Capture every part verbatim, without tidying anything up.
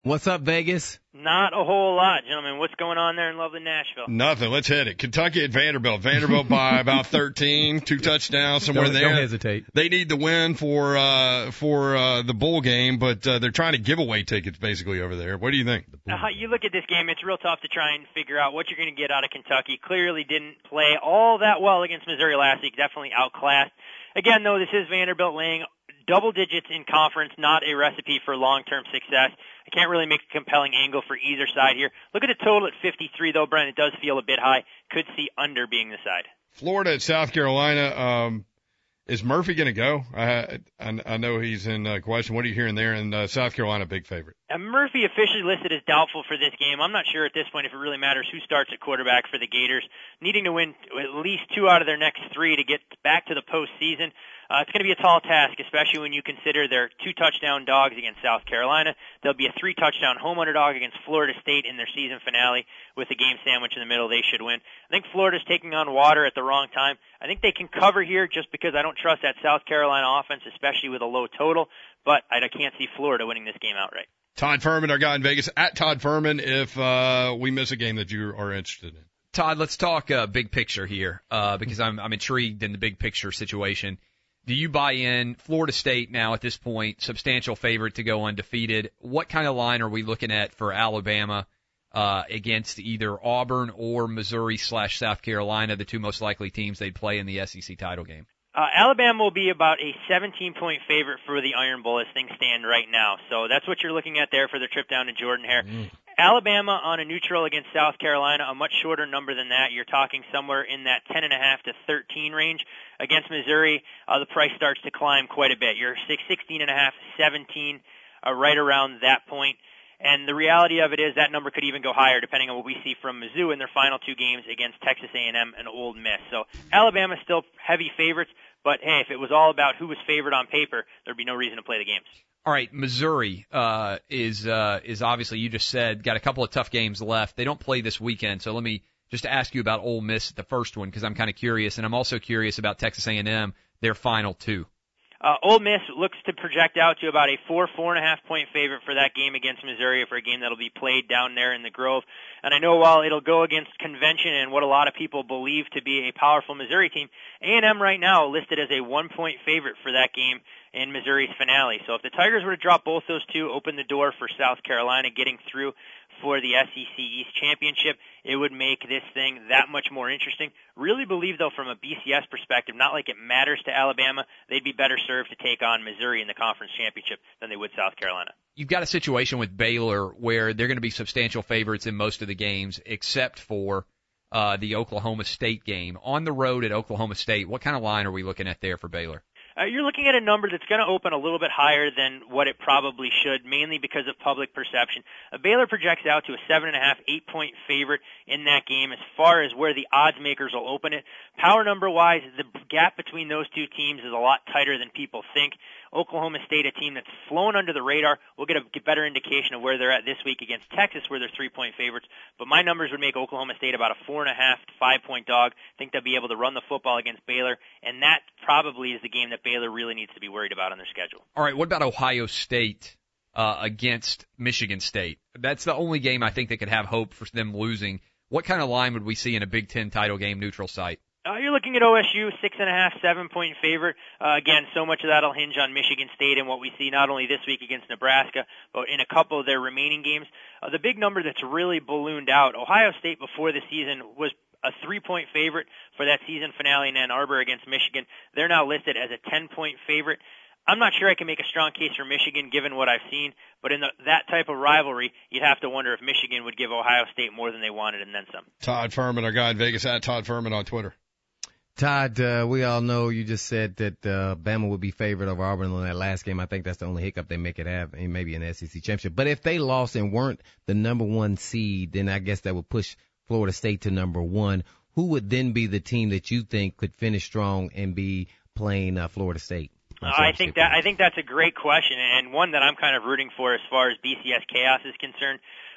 What's up, Vegas? Not a whole lot, gentlemen. What's going on there in lovely Nashville? Nothing. Let's hit it. Kentucky at Vanderbilt. Vanderbilt by about thirteen, two touchdowns, somewhere don't, there. Don't hesitate. They need the win for uh for uh the bowl game, but uh, they're trying to give away tickets basically over there. What do you think? Uh, you look at this game, it's real tough to try and figure out what you're going to get out of Kentucky. Clearly didn't play all that well against Missouri last week. Definitely outclassed. Again, though, this is Vanderbilt laying double digits in conference, not a recipe for long-term success. I can't really make a compelling angle for either side here. Look at the total at fifty-three, though, Brent. It does feel a bit high. Could see under being the side. Florida at South Carolina. Um, is Murphy going to go? I, I I know he's in uh, question. What are you hearing there? And uh, South Carolina, big favorite. Uh, Murphy officially listed as doubtful for this game. I'm not sure at this point if it really matters who starts at quarterback for the Gators. Needing to win at least two out of their next three to get back to the postseason. Uh, it's going to be a tall task, especially when you consider their two touchdown dogs against South Carolina. There'll be a three touchdown home underdog against Florida State in their season finale with a game sandwich in the middle. They should win. I think Florida's taking on water at the wrong time. I think they can cover here just because I don't trust that South Carolina offense, especially with a low total, but I can't see Florida winning this game outright. Todd Furman, our guy in Vegas, at Todd Furman, if uh, we miss a game that you are interested in. Todd, let's talk uh, big picture here uh, because I'm, I'm intrigued in the big picture situation. Do you buy in? Florida State now at this point, substantial favorite to go undefeated. What kind of line are we looking at for Alabama uh, against either Auburn or Missouri slash South Carolina, the two most likely teams they'd play in the S E C title game? Uh, Alabama will be about a seventeen-point favorite for the Iron Bowl as things stand right now. So that's what you're looking at there for the trip down to Jordan-Hare. Mm. Alabama on a neutral against South Carolina, a much shorter number than that. You're talking somewhere in that ten and a half to thirteen range. Against Missouri, uh, the price starts to climb quite a bit. You're sixteen and a half, seventeen, uh, right around that point. And the reality of it is that number could even go higher depending on what we see from Mizzou in their final two games against Texas A and M and Ole Miss. So Alabama's still heavy favorites, but hey, if it was all about who was favored on paper, there'd be no reason to play the games. All right, Missouri uh, is uh, is obviously, you just said, got a couple of tough games left. They don't play this weekend, so let me just ask you about Ole Miss, the first one, because I'm kind of curious, and I'm also curious about Texas A and M, their final two. Uh, Ole Miss looks to project out to about a four, four and a half point favorite for that game against Missouri, for a game that'll be played down there in the Grove. And I know while it'll go against convention and what a lot of people believe to be a powerful Missouri team, A and M right now listed as a one point favorite for that game in Missouri's finale. So if the Tigers were to drop both those two, open the door for South Carolina getting through for the S E C East Championship, it would make this thing that much more interesting. Really believe, though, from a B C S perspective, not like it matters to Alabama, they'd be better served to take on Missouri in the conference championship than they would South Carolina. You've got a situation with Baylor where they're going to be substantial favorites in most of the games except for uh, the Oklahoma State game. On the road at Oklahoma State, what kind of line are we looking at there for Baylor? Uh, you're looking at a number that's going to open a little bit higher than what it probably should, mainly because of public perception. Uh, Baylor projects out to a seven and a half, eight point favorite in that game as far as where the odds makers will open it. Power number wise, the gap between those two teams is a lot tighter than people think. Oklahoma State, a team that's flown under the radar, will get a get better indication of where they're at this week against Texas, where they're three-point favorites. But my numbers would make Oklahoma State about a four and a half to five-point dog. I think they'll be able to run the football against Baylor, and that probably is the game that Baylor really needs to be worried about on their schedule. All right, what about Ohio State uh, against Michigan State? That's the only game I think that could have hope for them losing. What kind of line would we see in a Big Ten title game neutral site? Uh, you're looking at O S U, six and a half, seven point favorite. Uh, again, so much of that'll hinge on Michigan State and what we see not only this week against Nebraska, but in a couple of their remaining games. Uh, the big number that's really ballooned out, Ohio State before the season was a three-point favorite for that season finale in Ann Arbor against Michigan. They're now listed as a ten-point favorite. I'm not sure I can make a strong case for Michigan given what I've seen, but in the, that type of rivalry, you'd have to wonder if Michigan would give Ohio State more than they wanted and then some. Todd Furman, our guy in Vegas, at Todd Furman on Twitter. Todd, uh, we all know you just said that uh, Bama would be favored over Auburn in that last game. I think that's the only hiccup they may could have, and maybe an S E C championship. But if they lost and weren't the number one seed, then I guess that would push Florida State to number one. Who would then be the team that you think could finish strong and be playing uh, Florida State? Uh, I think that I think that's a great question, and one that I'm kind of rooting for as far as B C S chaos is concerned.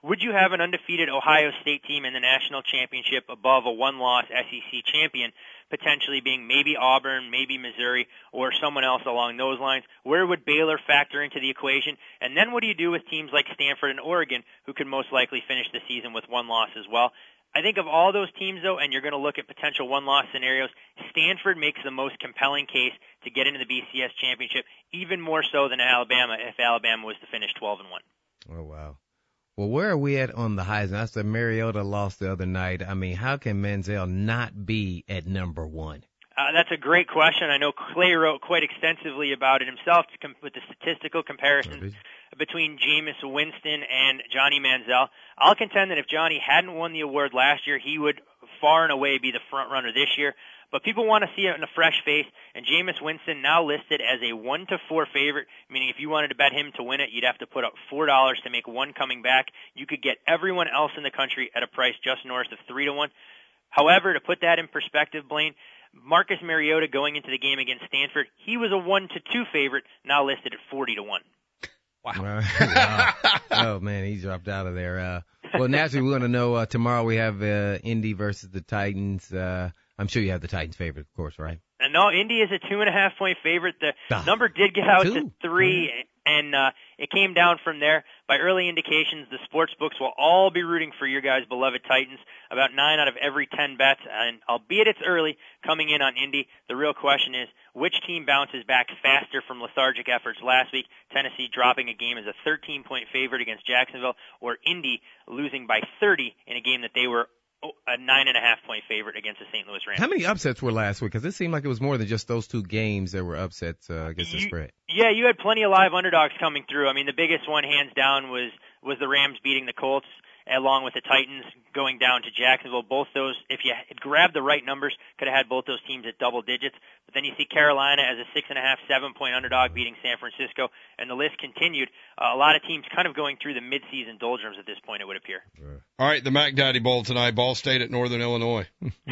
Would you have an undefeated Ohio State team in the national championship above a one-loss S E C champion, potentially being maybe Auburn, maybe Missouri, or someone else along those lines? Where would Baylor factor into the equation? And then what do you do with teams like Stanford and Oregon, who could most likely finish the season with one loss as well? I think of all those teams, though, and you're going to look at potential one-loss scenarios, Stanford makes the most compelling case to get into the B C S championship, even more so than Alabama if Alabama was to finish twelve and one. Oh, wow. Well, where are we at on the Heisman? I said Mariota lost the other night. I mean, how can Manziel not be at number one? Uh, that's a great question. I know Clay wrote quite extensively about it himself to com- with the statistical comparisons between Jameis Winston and Johnny Manziel. I'll contend that if Johnny hadn't won the award last year, he would far and away be the front runner this year. But people want to see it in a fresh face, and Jameis Winston now listed as a one to four favorite, meaning if you wanted to bet him to win it, you'd have to put up four dollars to make one coming back. You could get everyone else in the country at a price just north of three to one. However, to put that in perspective, Blaine, Marcus Mariota going into the game against Stanford, he was a one to two favorite, now listed at forty to one. Wow. wow. Oh, man, he dropped out of there. Uh, well, naturally, we're going to know uh, tomorrow we have uh, Indy versus the Titans. Uh, I'm sure you have the Titans favorite, of course, right? And no, Indy is a two and a half point favorite. The ah, number did get out two. to three, and uh, it came down from there. By early indications, the sports books will all be rooting for your guys' beloved Titans. About nine out of every ten bets, and albeit it's early, coming in on Indy. The real question is, which team bounces back faster from lethargic efforts last week? Tennessee dropping a game as a thirteen point favorite against Jacksonville, or Indy losing by thirty in a game that they were a nine and a half point favorite against the Saint Louis Rams. How many upsets were last week? Because it seemed like it was more than just those two games that were upsets uh, against you, the spread. Yeah, you had plenty of live underdogs coming through. I mean, the biggest one, hands down, was was the Rams beating the Colts, along with the Titans going down to Jacksonville. Both those, if you had grabbed the right numbers, could have had both those teams at double digits. But then you see Carolina as a six and a half, seven point underdog beating San Francisco, and the list continued. Uh, a lot of teams kind of going through the midseason doldrums at this point, it would appear. All right, the Mac Daddy Bowl tonight, Ball State at Northern Illinois.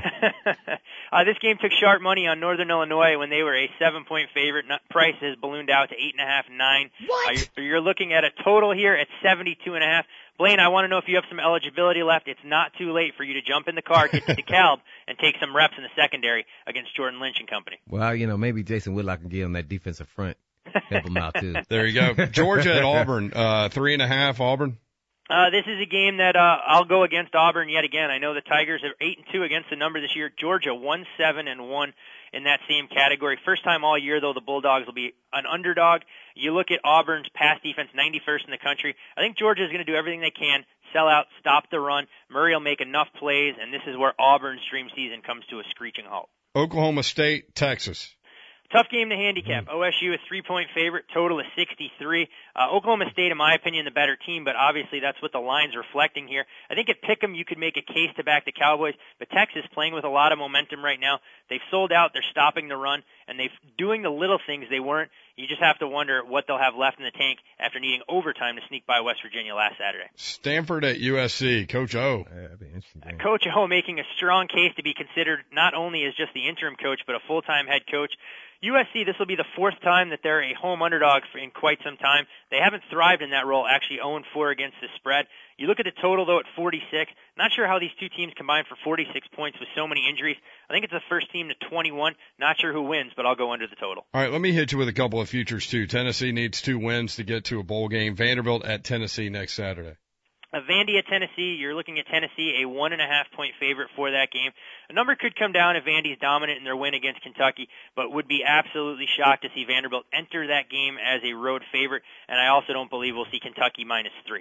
uh, this game took sharp money on Northern Illinois when they were a seven point favorite. Price has ballooned out to eight and a half, nine. What? Uh, you're, you're looking at a total here at seventy-two and a half. Blaine, I want to know if you have some eligibility left. It's not too late for you to jump in the car, get to DeKalb, and take some reps in the secondary against Jordan Lynch and company. Well, you know, maybe Jason Whitlock can get on that defensive front. Help him out, too. There you go. Georgia at Auburn, uh, three and a half, Auburn. Uh, this is a game that uh, I'll go against Auburn yet again. I know the Tigers are eight and two against the number this year. Georgia one seven and one in that same category. First time all year, though, the Bulldogs will be an underdog. You look at Auburn's pass defense, ninety-first in the country. I think Georgia is going to do everything they can, sell out, stop the run. Murray will make enough plays, and this is where Auburn's dream season comes to a screeching halt. Oklahoma State, Texas. Tough game to handicap. O S U a three-point favorite, total is sixty-three. Uh, Oklahoma State, in my opinion, the better team, but obviously that's what the line's reflecting here. I think at Pick'em you could make a case to back the Cowboys, but Texas playing with a lot of momentum right now. They've sold out, they're stopping the run, and they're doing the little things they weren't. You just have to wonder what they'll have left in the tank after needing overtime to sneak by West Virginia last Saturday. Stanford at U S C, Coach O. Uh, that'd be interesting. Uh, Coach O making a strong case to be considered not only as just the interim coach, but a full-time head coach. U S C, this will be the fourth time that they're a home underdog for in quite some time. They haven't thrived in that role, actually oh and four against the spread. You look at the total, though, at forty-six. Not sure how these two teams combined for forty-six points with so many injuries. I think it's the first team to twenty-one. Not sure who wins, but I'll go under the total. All right, let me hit you with a couple of futures, too. Tennessee needs two wins to get to a bowl game. Vanderbilt at Tennessee next Saturday. Uh, Vandy at Tennessee, you're looking at Tennessee, a one and a half point favorite for that game. A number could come down if Vandy's dominant in their win against Kentucky, but would be absolutely shocked to see Vanderbilt enter that game as a road favorite, and I also don't believe we'll see Kentucky minus three.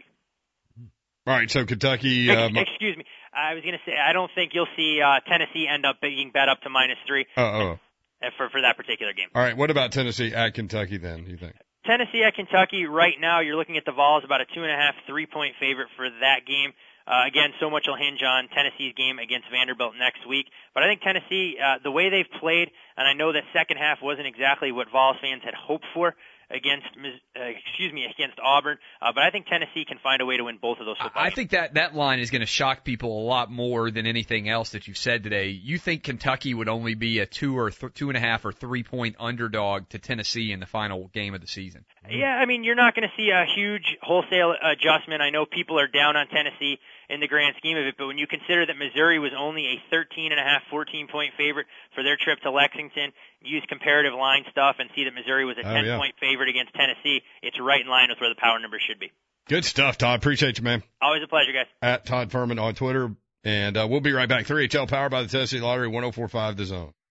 All right, so Kentucky. Um, Excuse me, I was going to say I don't think you'll see uh, Tennessee end up being bet up to minus three. Uh-oh. For for that particular game. All right, what about Tennessee at Kentucky then? You think? Tennessee at Kentucky right now, you're looking at the Vols about a two and a half, three point favorite for that game. Uh, again, so much will hinge on Tennessee's game against Vanderbilt next week. But I think Tennessee, uh, the way they've played, and I know that second half wasn't exactly what Vols fans had hoped for against, uh, excuse me, against Auburn. Uh, but I think Tennessee can find a way to win both of those football I games. think that that line is going to shock people a lot more than anything else that you've said today. You think Kentucky would only be a two or th- two and a half or three point underdog to Tennessee in the final game of the season? Yeah, I mean, you're not going to see a huge wholesale adjustment. I know people are down on Tennessee in the grand scheme of it, but when you consider that Missouri was only a thirteen and a half, fourteen point favorite for their trip to Lexington, use comparative line stuff and see that Missouri was a ten oh, yeah. point favorite against Tennessee, it's right in line with where the power number should be. Good stuff, Todd. Appreciate you, man. Always a pleasure, guys. At Todd Furman on Twitter. And uh, we'll be right back. three H L powered by the Tennessee Lottery, one oh four point five The Zone.